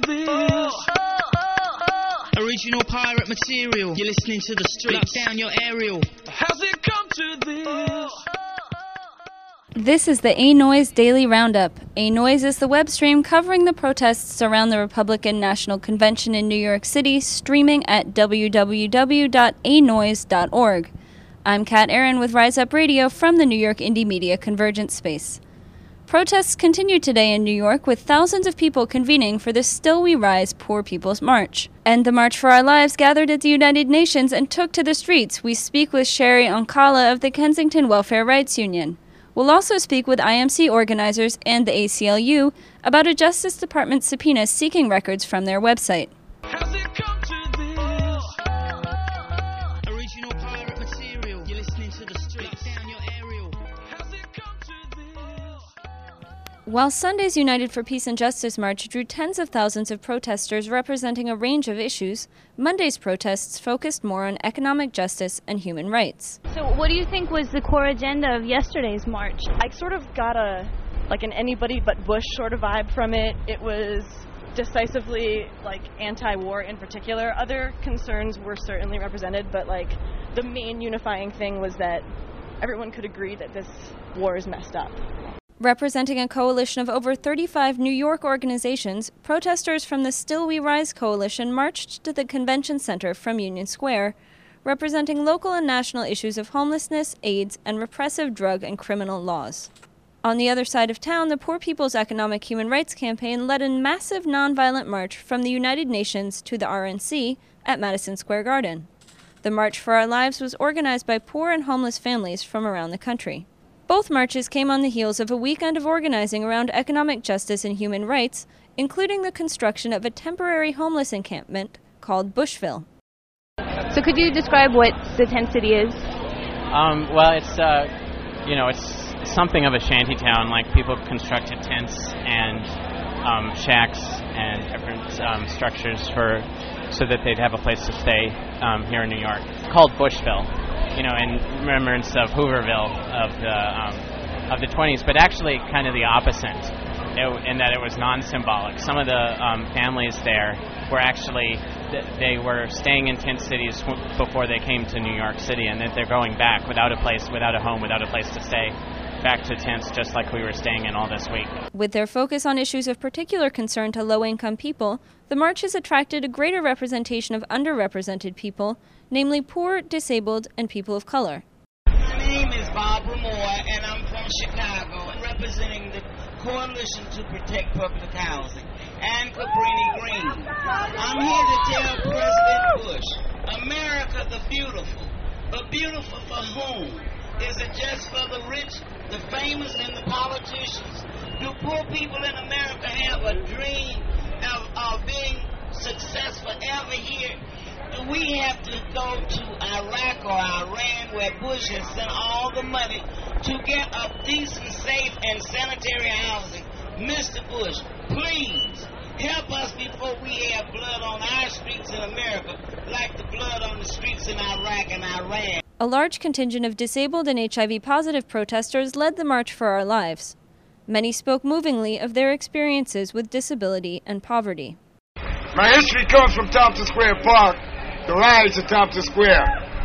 this? Original pirate material. You're listening to the streets. Lock down your aerial. Has it come to this? This is the A Noise Daily Roundup. A Noise is the web stream covering the protests around the Republican National Convention in New York City, streaming at www.anoise.org. I'm Kat Aaron with Rise Up Radio from the New York Indie Media Convergence Space. Protests continue today in New York with thousands of people convening for the Still We Rise Poor People's March. And the March for Our Lives gathered at the United Nations and took to the streets. We speak with Sherry Onkala of the Kensington Welfare Rights Union. We'll also speak with IMC organizers and the ACLU about a Justice Department subpoena seeking records from their website. Has it come to this? Original pirate material. You're listening to the streets. Lock down your aerial. Has it come to this? While Sunday's United for Peace and Justice March drew tens of thousands of protesters representing a range of issues, Monday's protests focused more on economic justice and human rights. So what do you think was the core agenda of yesterday's march? I sort of got an anybody but Bush sort of vibe from it. It was decisively anti-war in particular. Other concerns were certainly represented, but the main unifying thing was that everyone could agree that this war is messed up. Representing a coalition of over 35 New York organizations, protesters from the Still We Rise coalition marched to the convention center from Union Square, representing local and national issues of homelessness, AIDS, and repressive drug and criminal laws. On the other side of town, the Poor People's Economic Human Rights Campaign led a massive nonviolent march from the United Nations to the RNC at Madison Square Garden. The March for Our Lives was organized by poor and homeless families from around the country. Both marches came on the heels of a weekend of organizing around economic justice and human rights, including the construction of a temporary homeless encampment called Bushville. So could you describe what the tent city is? Well, it's something of a shanty town. People constructed tents and shacks and different structures so that they'd have a place to stay here in New York. It's called Bushville, in remembrance of Hooverville of the 20s, but actually kind of the opposite, in that it was non-symbolic. Some of the families there were actually, they were staying in tent cities before they came to New York City, and that they're going back without a place, without a home, without a place to stay, back to tents just like we were staying in all this week. With their focus on issues of particular concern to low-income people, the march has attracted a greater representation of underrepresented people, namely poor, disabled, and people of color. My name is Barbara Moore, and I'm from Chicago, representing the Coalition to Protect Public Housing and Cabrini Green. I'm here to tell President Bush, America the beautiful, but beautiful for whom? Is it just for the rich, the famous, and the politicians? Do poor people in America have a dream of being successful ever here? Do we have to go to Iraq or Iran, where Bush has sent all the money to get a decent, safe, and sanitary housing? Mr. Bush, please help us before we have blood on our streets in America like the blood on the streets in Iraq and Iran. A large contingent of disabled and HIV-positive protesters led the March for Our Lives. Many spoke movingly of their experiences with disability and poverty. My history comes from Thompson Square Park, the riots at Thompson Square.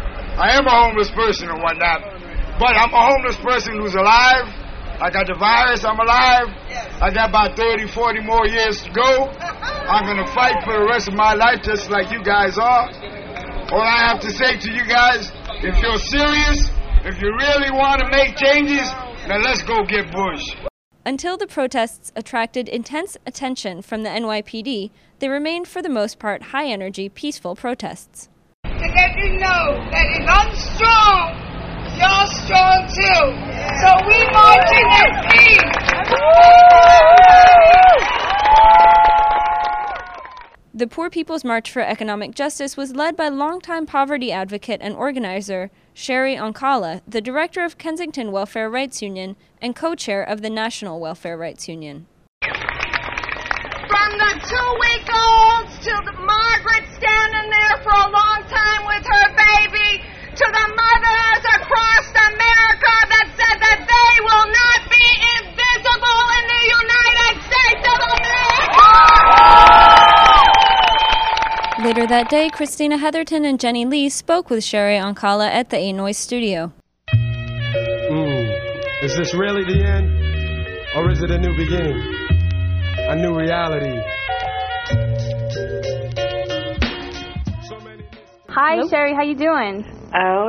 I am a homeless person and whatnot, but I'm a homeless person who's alive. I got the virus, I'm alive. I got about 30, 40 more years to go. I'm going to fight for the rest of my life just like you guys are. All I have to say to you guys, if you're serious, if you really want to make changes, then let's go get Bush. Until the protests attracted intense attention from the NYPD, they remained for the most part high-energy, peaceful protests. To let you know that if I'm strong, y'all strong too. So we marching in peace. The Poor People's March for Economic Justice was led by longtime poverty advocate and organizer Sherry Onkala, the director of Kensington Welfare Rights Union and co-chair of the National Welfare Rights Union. From the 2-week-olds to the Margaret standing there for a long time with her baby, to the mothers across America that said that they will not be invisible in the United States of America. Later that day, Christina Heatherton and Jenny Lee spoke with Sherry Ankala at the A-Noise studio. Is this really the end? Or is it a new beginning? A new reality? Hi, Sherry. How you doing? Oh,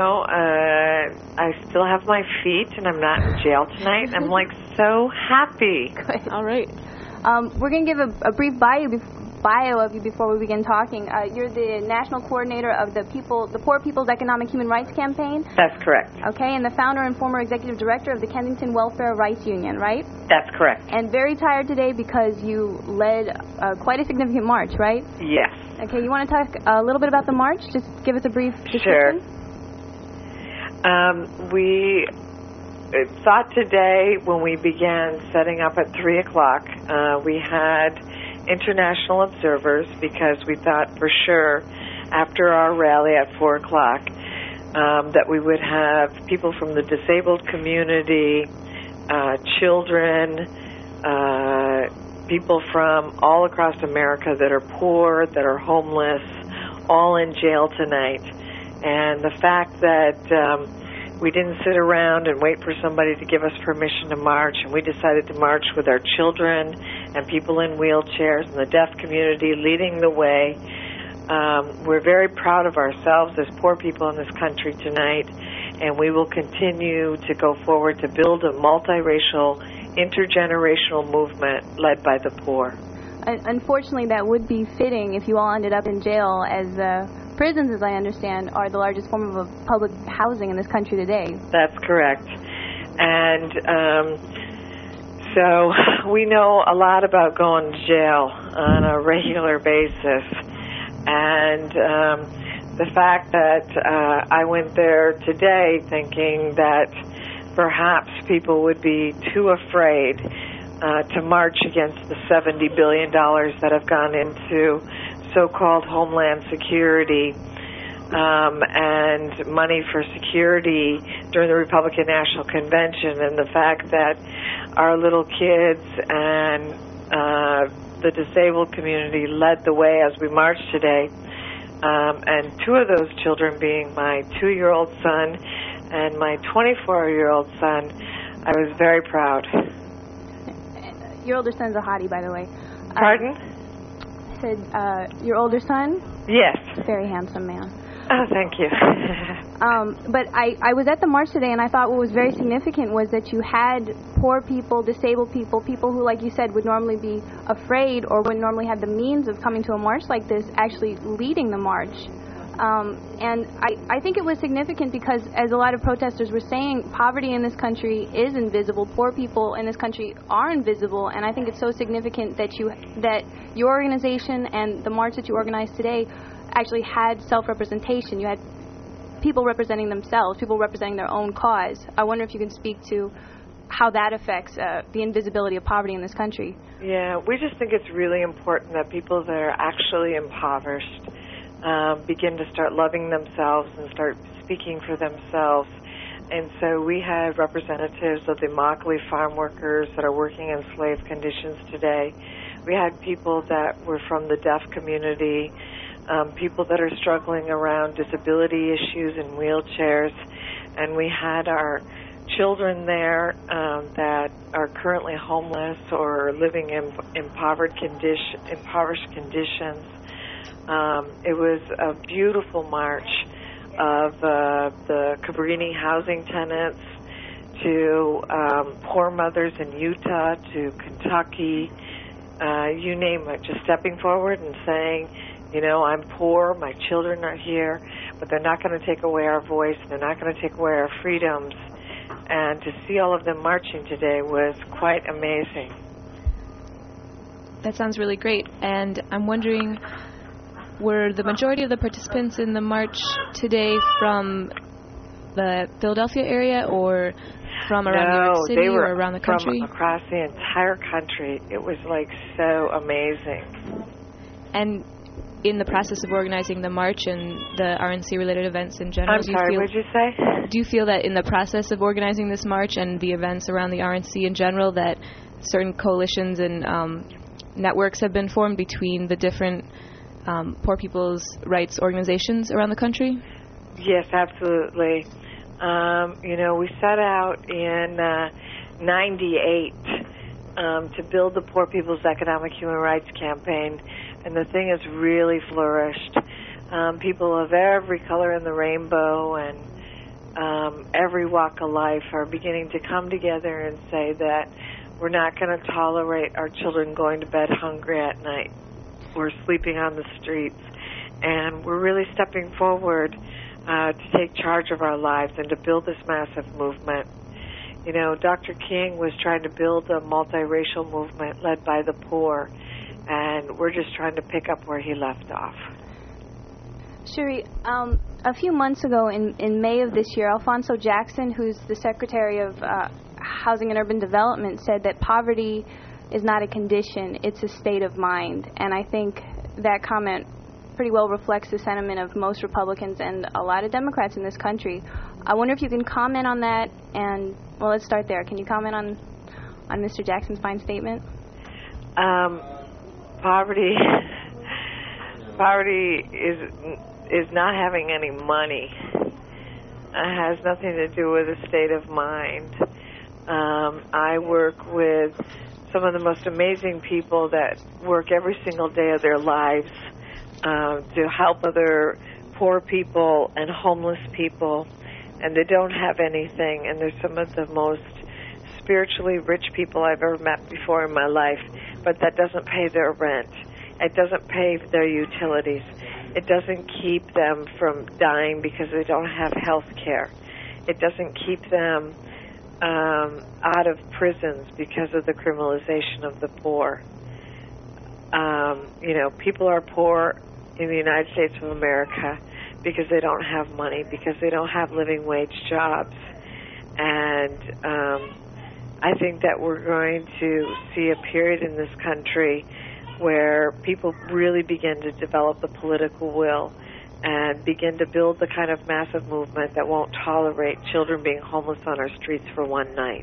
I still have my feet, and I'm not in jail tonight. I'm, so happy. Good. All right. We're going to give a brief bio of you before we begin talking. You're the national coordinator of the Poor People's Economic Human Rights Campaign. That's correct. Okay, and the founder and former executive director of the Kensington Welfare Rights Union, right? That's correct. And very tired today because you led quite a significant march, right? Yes. Okay, you want to talk a little bit about the march? Just give us a brief description. Sure. We thought today when we began setting up at 3 o'clock, we had international observers because we thought for sure after our rally at 4 o'clock that we would have people from the disabled community, children, people from all across America that are poor, that are homeless, all in jail tonight. And the fact that we didn't sit around and wait for somebody to give us permission to march, and we decided to march with our children and people in wheelchairs and the deaf community leading the way. We're very proud of ourselves as poor people in this country tonight, and we will continue to go forward to build a multiracial, intergenerational movement led by the poor. Unfortunately, that would be fitting if you all ended up in jail, as prisons, as I understand, are the largest form of public housing in this country today. That's correct. And so we know a lot about going to jail on a regular basis. And the fact that I went there today thinking that perhaps people would be too afraid to march against the $70 billion that have gone into so-called homeland security and money for security during the Republican National Convention, and the fact that our little kids and the disabled community led the way as we marched today, and two of those children being my 2-year-old son and my 24-year-old son, I was very proud. Your older son's a hottie, by the way. Pardon? I said, your older son? Yes. Very handsome man. Oh, thank you. But I was at the march today, and I thought what was very significant was that you had poor people, disabled people, people who, like you said, would normally be afraid or wouldn't normally have the means of coming to a march like this, actually leading the march. And I think it was significant because, as a lot of protesters were saying, poverty in this country is invisible. Poor people in this country are invisible, and I think it's so significant that your organization and the march that you organized today actually had self-representation. You had people representing themselves, people representing their own cause. I wonder if you can speak to how that affects the invisibility of poverty in this country. Yeah, we just think it's really important that people that are actually impoverished begin to start loving themselves and start speaking for themselves. And so we had representatives of the Immokalee farm workers that are working in slave conditions today. We had people that were from the deaf community, people that are struggling around disability issues in wheelchairs, and we had our children there that are currently homeless or living in impoverished conditions. It was a beautiful march of the Cabrini housing tenants to poor mothers in Utah, to Kentucky, you name it, just stepping forward and saying, you know, I'm poor, my children are here, but they're not going to take away our voice, they're not going to take away our freedoms. And to see all of them marching today was quite amazing. That sounds really great. And I'm wondering, were the majority of the participants in the march today from the Philadelphia area or from around New York City they were or around the country? From across the entire country. It was so amazing. And in the process of organizing the march and the RNC-related events in general, I'm sorry, what did you say? Do you feel that in the process of organizing this march and the events around the RNC in general, that certain coalitions and networks have been formed between the different poor people's rights organizations around the country? Yes, absolutely. We set out in 98 to build the Poor People's Economic Human Rights Campaign, and the thing has really flourished. People of every color in the rainbow and every walk of life are beginning to come together and say that we're not going to tolerate our children going to bed hungry at night or sleeping on the streets. And we're really stepping forward to take charge of our lives and to build this massive movement. Dr. King was trying to build a multiracial movement led by the poor, and we're just trying to pick up where he left off. Shuri, a few months ago in May of this year, Alphonso Jackson, who's the Secretary of Housing and Urban Development, said that poverty is not a condition, it's a state of mind. And I think that comment pretty well reflects the sentiment of most Republicans and a lot of Democrats in this country. I wonder if you can comment on that, and, well, let's start there. Can you comment on Mr. Jackson's fine statement? Poverty is not having any money. It has nothing to do with a state of mind. I work with some of the most amazing people that work every single day of their lives to help other poor people and homeless people, and they don't have anything, and they're some of the most spiritually rich people I've ever met before in my life, but that doesn't pay their rent. It doesn't pay their utilities. It doesn't keep them from dying because they don't have health care. It doesn't keep them out of prisons because of the criminalization of the poor. People are poor in the United States of America because they don't have money, because they don't have living wage jobs. And I think that we're going to see a period in this country where people really begin to develop the political will and begin to build the kind of massive movement that won't tolerate children being homeless on our streets for one night.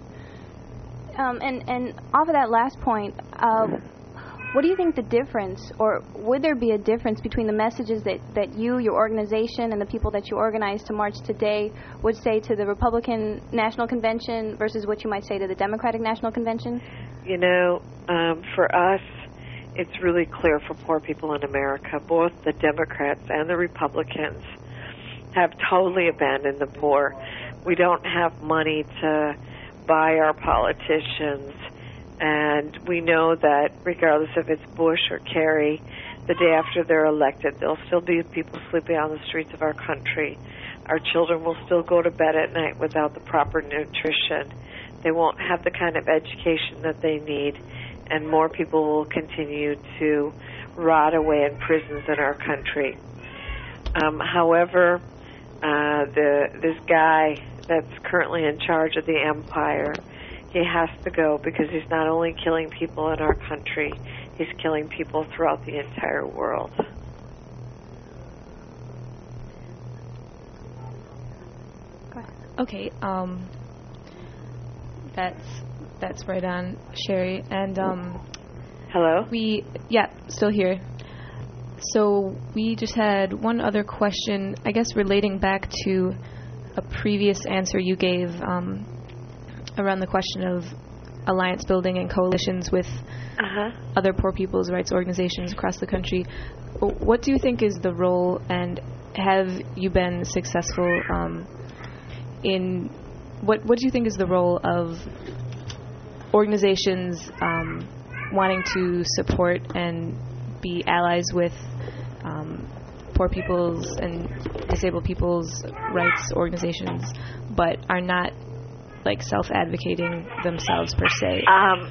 And off of that last point, what do you think the difference, or would there be a difference between the messages that you, your organization, and the people that you organized to march today would say to the Republican National Convention versus what you might say to the Democratic National Convention? For us, it's really clear for poor people in America. Both the Democrats and the Republicans have totally abandoned the poor. We don't have money to buy our politicians, and we know that regardless if it's Bush or Kerry, the day after they're elected, there'll still be people sleeping on the streets of our country. Our children will still go to bed at night without the proper nutrition. They won't have the kind of education that they need, and more people will continue to rot away in prisons in our country. However, this guy that's currently in charge of the empire, he has to go because he's not only killing people in our country, he's killing people throughout the entire world. Okay, that's right on, Sherry. And hello? Still here. So we just had one other question, I guess relating back to a previous answer you gave around the question of alliance building and coalitions with other poor people's rights organizations across the country. What do you think is the role, and have you been successful in what do you think is the role of organizations wanting to support and be allies with poor people's and disabled people's rights organizations, but are not self-advocating themselves per se?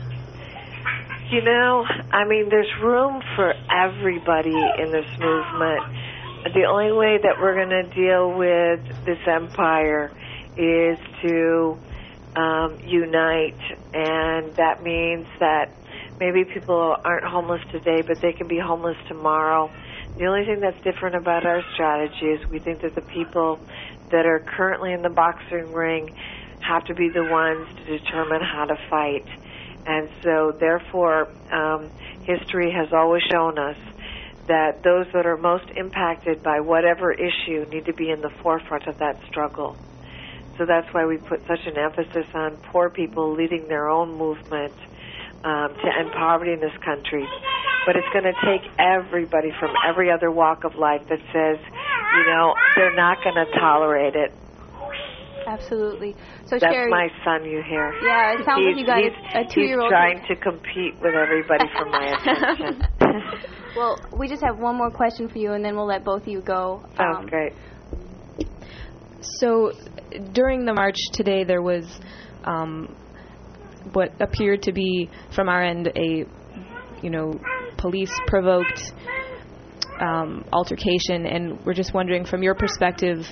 There's room for everybody in this movement. The only way that we're going to deal with this empire is to unite, and that means that maybe people aren't homeless today, but they can be homeless tomorrow. The only thing that's different about our strategy is we think that the people that are currently in the boxing ring have to be the ones to determine how to fight. And so, therefore, history has always shown us that those that are most impacted by whatever issue need to be in the forefront of that struggle. So that's why we put such an emphasis on poor people leading their own movement to end poverty in this country. But it's going to take everybody from every other walk of life that says, they're not going to tolerate it. Absolutely. So That's Sherry, my son you hear. Yeah, it sounds like you got a 2-year-old. He's trying to compete with everybody for my attention. Well, we just have one more question for you, and then we'll let both of you go. Sounds great. So during the march today, there was what appeared to be, from our end, a police-provoked altercation, and we're just wondering, from your perspective,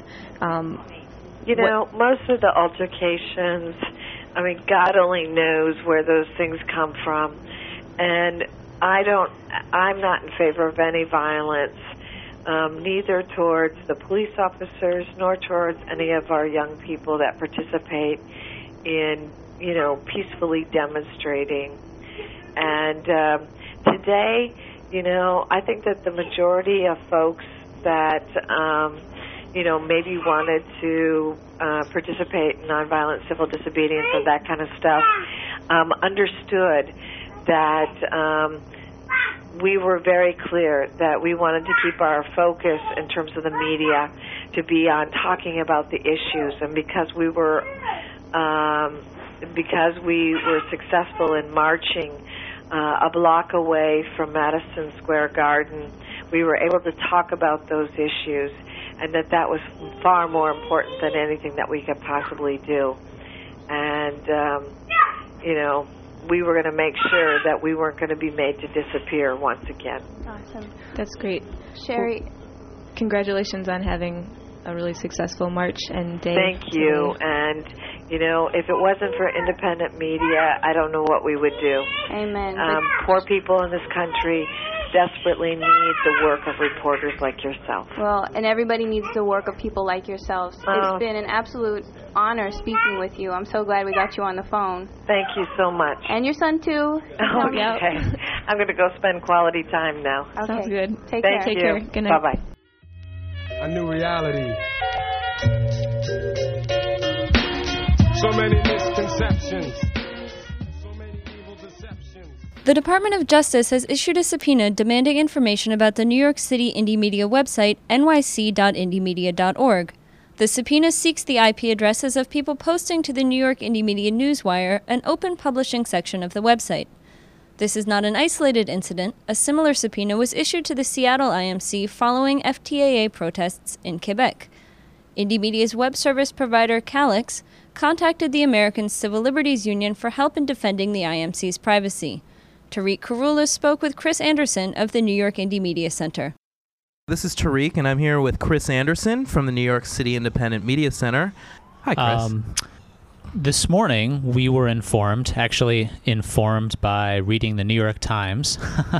most of the altercations, God only knows where those things come from, and I'm not in favor of any violence, neither towards the police officers nor towards any of our young people that participate in, peacefully demonstrating. And today, I think that the majority of folks that, maybe wanted to participate in nonviolent civil disobedience and that kind of stuff, understood that we were very clear that we wanted to keep our focus in terms of the media to be on talking about the issues, and because we were successful in marching a block away from Madison Square Garden, we were able to talk about those issues, and that was far more important than anything that we could possibly do. And we were going to make sure that we weren't going to be made to disappear once again. Awesome. That's great. Sherry, congratulations on having a really successful march and day. Thank you. And, if it wasn't for independent media, I don't know what we would do. Amen. Poor people in this country desperately need the work of reporters like yourself. Well, and everybody needs the work of people like yourselves. It's been an absolute honor speaking with you. I'm so glad we got you on the phone. Thank you so much. And your son, too. Okay. I'm going to go spend quality time now. Okay. Sounds good. Take care. Take care. Good night. Bye-bye. A new reality. So many misconceptions. So many evil deceptions. The Department of Justice has issued a subpoena demanding information about the New York City Indie Media website, nyc.indiemedia.org. The subpoena seeks the IP addresses of people posting to the New York Indie Media Newswire, an open publishing section of the website. This is not an isolated incident. A similar subpoena was issued to the Seattle IMC following FTAA protests in Quebec. Indie Media's web service provider, Calix, contacted the American Civil Liberties Union for help in defending the IMC's privacy. Tariq Karoulis spoke with Chris Anderson of the New York Indie Media Center. This is Tariq, and I'm here with Chris Anderson from the New York City Independent Media Center. Hi, Chris. This morning, we were informed by reading the New York Times,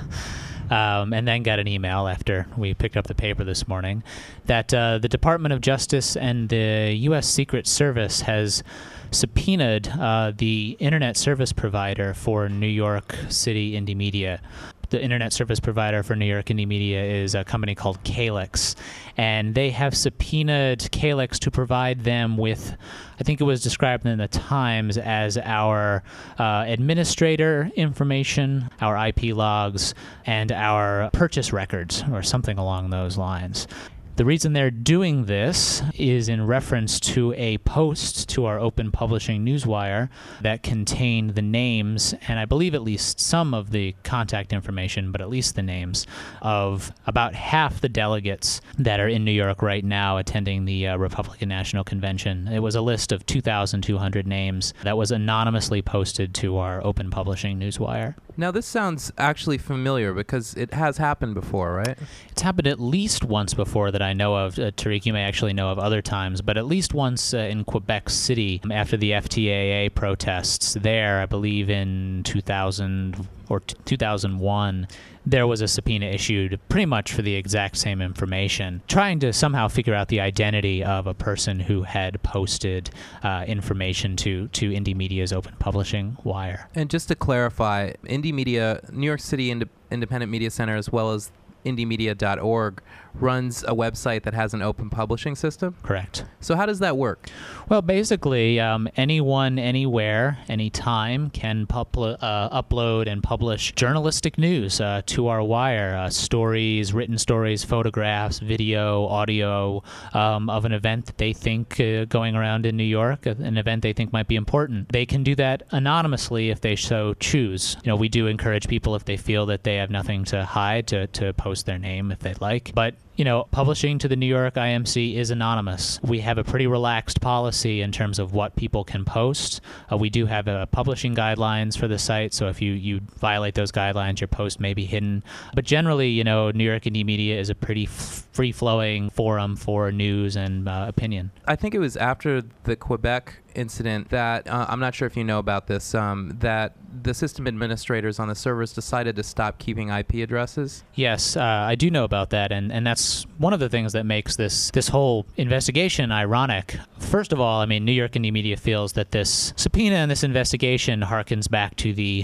and then got an email after we picked up the paper this morning, that the Department of Justice and the U.S. Secret Service has subpoenaed the internet service provider for New York City Indie Media. The internet service provider for New York Indie Media is a company called Calix, and they have subpoenaed Calix to provide them with, I think it was described in the Times as our administrator information, our IP logs, and our purchase records, or something along those lines. The reason they're doing this is in reference to a post to our open publishing newswire that contained the names, and I believe at least some of the contact information, but at least the names, of about half the delegates that are in New York right now attending the Republican National Convention. It was a list of 2,200 names that was anonymously posted to our open publishing newswire. Now, this sounds actually familiar because it has happened before, right? It's happened at least once before that I know of. Tariq, you may actually know of other times, but at least once in Quebec City after the FTAA protests there, I believe in 2000 or 2001, there was a subpoena issued pretty much for the exact same information, trying to somehow figure out the identity of a person who had posted information to Indie Media's open publishing wire. And just to clarify, Indie Media, New York City Independent Media Center, as well as indiemedia.org runs a website that has an open publishing system? Correct. So how does that work? Well, basically, anyone, anywhere, anytime can upload and publish journalistic news to our wire, stories, written stories, photographs, video, audio of an event that they think going around in New York, an event they think might be important. They can do that anonymously if they so choose. We do encourage people, if they feel that they have nothing to hide, to post their name if they'd like. But publishing to the New York IMC is anonymous. We have a pretty relaxed policy in terms of what people can post. We do have publishing guidelines for the site, so if you violate those guidelines, your post may be hidden. But generally, New York Indie Media is a pretty free-flowing forum for news and opinion. I think it was after the Quebec incident that, I'm not sure if you know about this, that the system administrators on the servers decided to stop keeping IP addresses. Yes, I do know about that, and that's one of the things that makes this whole investigation ironic. First of all, New York Indie Media feels that this subpoena and this investigation harkens back to the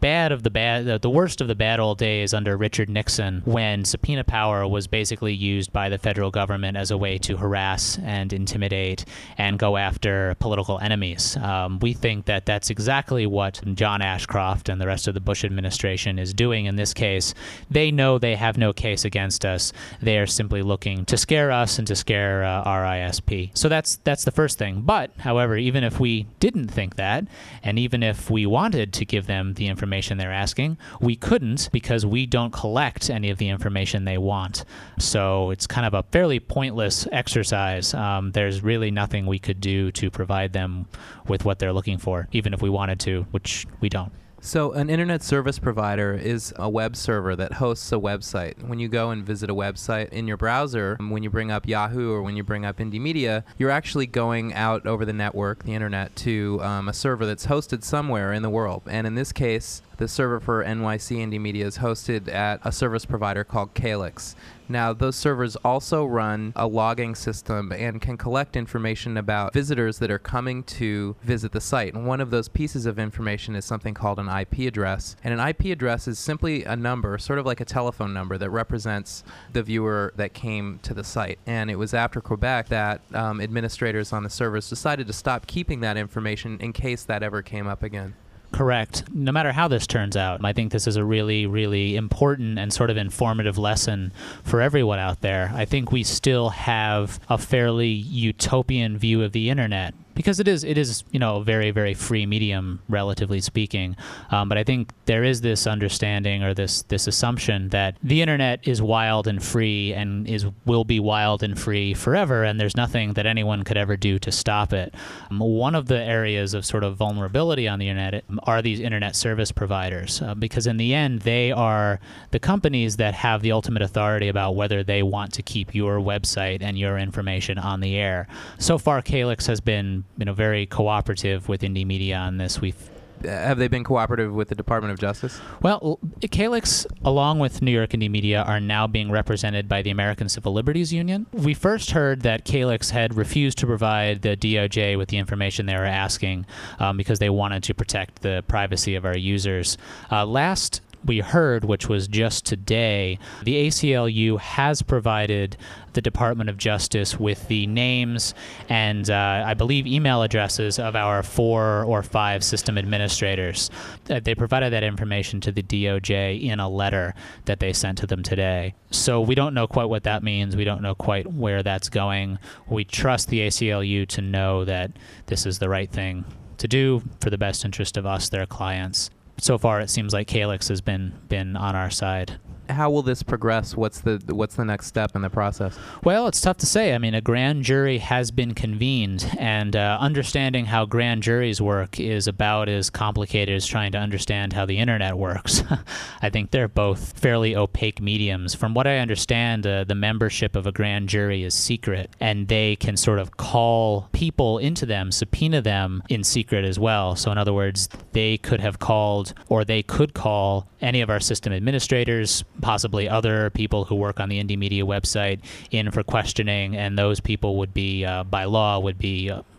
worst of the bad old days under Richard Nixon, when subpoena power was basically used by the federal government as a way to harass and intimidate and go after political enemies. We think that that's exactly what John Ashcroft and the rest of the Bush administration is doing in this case. They know they have no case against us. They are simply looking to scare us and to scare our ISP. So that's the first thing. But, however, even if we didn't think that, and even if we wanted to give them the information they're asking, we couldn't, because we don't collect any of the information they want. So it's kind of a fairly pointless exercise. There's really nothing we could do to provide them with what they're looking for, even if we wanted to, which we don't. So an internet service provider is a web server that hosts a website. When you go and visit a website in your browser, when you bring up Yahoo or when you bring up Indie Media, you're actually going out over the network, the internet, to a server that's hosted somewhere in the world. And in this case, the server for NYC Indie Media is hosted at a service provider called Calyx. Now, those servers also run a logging system and can collect information about visitors that are coming to visit the site. And one of those pieces of information is something called an IP address. And an IP address is simply a number, sort of like a telephone number, that represents the viewer that came to the site. And it was after Quebec that administrators on the servers decided to stop keeping that information in case that ever came up again. Correct. No matter how this turns out, I think this is a really, really important and sort of informative lesson for everyone out there. I think we still have a fairly utopian view of the internet, because it is a very, very free medium, relatively speaking. But I think there is this understanding, or this assumption, that the internet is wild and free and will be wild and free forever, and there's nothing that anyone could ever do to stop it. One of the areas of sort of vulnerability on the internet are these internet service providers, because in the end, they are the companies that have the ultimate authority about whether they want to keep your website and your information on the air. So far, Calyx has been very cooperative with Indie Media on this. Have they been cooperative with the Department of Justice? Well, Calyx, along with New York Indie Media, are now being represented by the American Civil Liberties Union. We first heard that Calyx had refused to provide the DOJ with the information they were asking because they wanted to protect the privacy of our users. Last we heard, which was just today, the ACLU has provided the Department of Justice with the names and I believe email addresses of our 4 or 5 system administrators. They provided that information to the DOJ in a letter that they sent to them today. So we don't know quite what that means. We don't know quite where that's going. We trust the ACLU to know that this is the right thing to do for the best interest of us, their clients. So far, it seems like Calyx has been on our side. How will this progress? What's the next step in the process? Well, it's tough to say. A grand jury has been convened, and understanding how grand juries work is about as complicated as trying to understand how the internet works. I think they're both fairly opaque mediums. From what I understand, the membership of a grand jury is secret, and they can sort of call people into them, subpoena them in secret as well. So in other words, they could have called, or they could call, any of our system administrators, possibly other people who work on the Indie Media website, in for questioning, and those people would be, by law, would be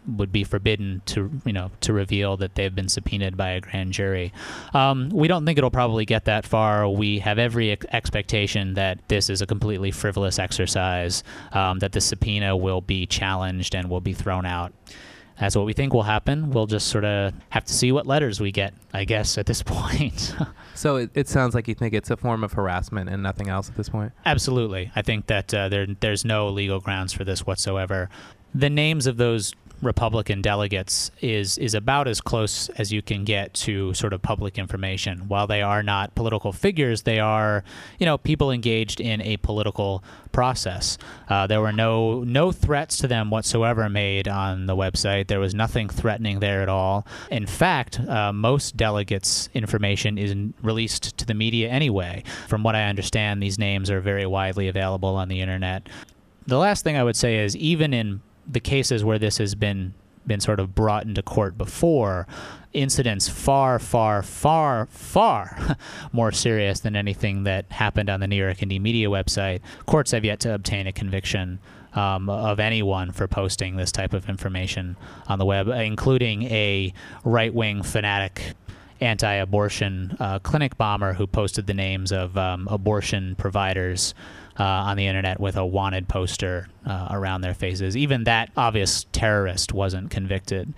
would be forbidden to reveal that they've been subpoenaed by a grand jury. We don't think it'll probably get that far. We have every expectation that this is a completely frivolous exercise, that the subpoena will be challenged and will be thrown out. That's what we think will happen. We'll just sort of have to see what letters we get, I guess, at this point. So it sounds like you think it's a form of harassment and nothing else at this point? Absolutely. I think that there's no legal grounds for this whatsoever. The names of those Republican delegates is about as close as you can get to sort of public information. While they are not political figures, they are, people engaged in a political process. There were no threats to them whatsoever made on the website. There was nothing threatening there at all. In fact, most delegates' information is released to the media anyway. From what I understand, these names are very widely available on the internet. The last thing I would say is, even in the cases where this has been sort of brought into court before, incidents far, far, far, far more serious than anything that happened on the New York Indie Media website. Courts have yet to obtain a conviction of anyone for posting this type of information on the web, including a right-wing fanatic anti-abortion clinic bomber who posted the names of abortion providers on the internet with a wanted poster around their faces. Even that obvious terrorist wasn't convicted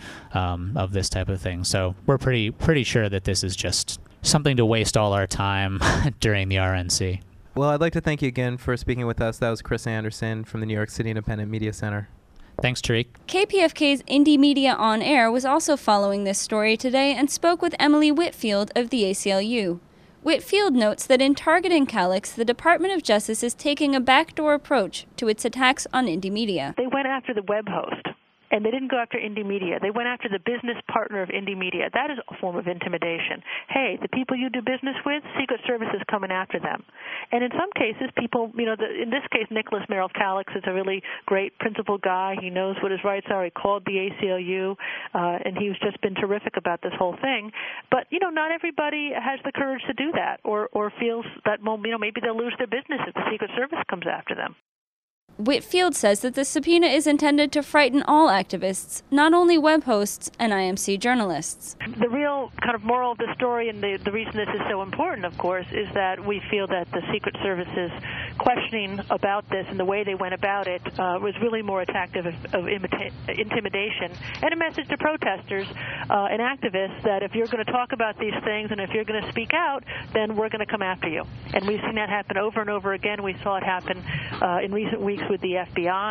of this type of thing. So we're pretty sure that this is just something to waste all our time during the RNC. Well, I'd like to thank you again for speaking with us. That was Chris Anderson from the New York City Independent Media Center. Thanks, Tariq. KPFK's Indie Media On Air was also following this story today and spoke with Emily Whitfield of the ACLU. Whitfield notes that in targeting Calix, the Department of Justice is taking a backdoor approach to its attacks on Indie Media. They went after the web host, and they didn't go after Indie Media. They went after the business partner of Indie Media. That is a form of intimidation. Hey, the people you do business with, Secret Service is coming after them. And in some cases, people, in this case, Nicholas Merrill Calix is a really great principled guy. He knows what his rights are. He called the ACLU, and he's just been terrific about this whole thing. But, not everybody has the courage to do that or feels that, maybe they'll lose their business if the Secret Service comes after them. Whitfield says that the subpoena is intended to frighten all activists, not only web hosts and IMC journalists. The real kind of moral of the story, and the reason this is so important, of course, is that we feel that the Secret Service's questioning about this and the way they went about it was really more attractive of intimidation and a message to protesters and activists that if you're going to talk about these things and if you're going to speak out, then we're going to come after you. And we've seen that happen over and over again. We saw it happen in recent weeks with the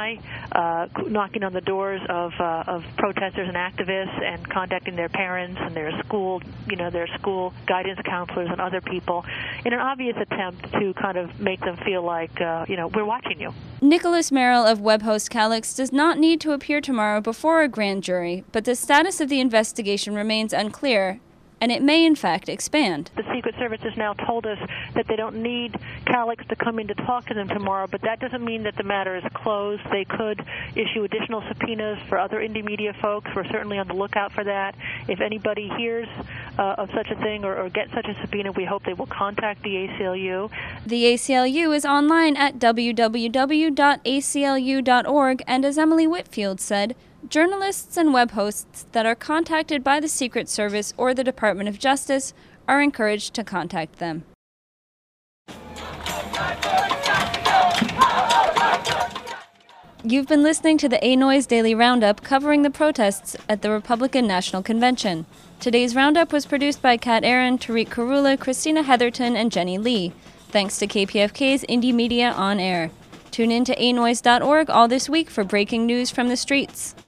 FBI knocking on the doors of protesters and activists and contacting their parents and their school guidance counselors and other people in an obvious attempt to kind of make them feel like, we're watching you. Nicholas Merrill of web host Calix does not need to appear tomorrow before a grand jury, but the status of the investigation remains unclear, and it may in fact expand. The Secret Service has now told us that they don't need Calix to come in to talk to them tomorrow, but that doesn't mean that the matter is closed. They could issue additional subpoenas for other Indie Media folks. We're certainly on the lookout for that. If anybody hears of such a thing or gets such a subpoena, we hope they will contact the ACLU. The ACLU is online at www.aclu.org, and as Emily Whitfield said, journalists and web hosts that are contacted by the Secret Service or the Department of Justice are encouraged to contact them. You've been listening to the A-Noise Daily Roundup covering the protests at the Republican National Convention. Today's roundup was produced by Kat Aaron, Tariq Karula, Christina Heatherton, and Jenny Lee. Thanks to KPFK's Indie Media On Air. Tune in to anoise.org all this week for breaking news from the streets.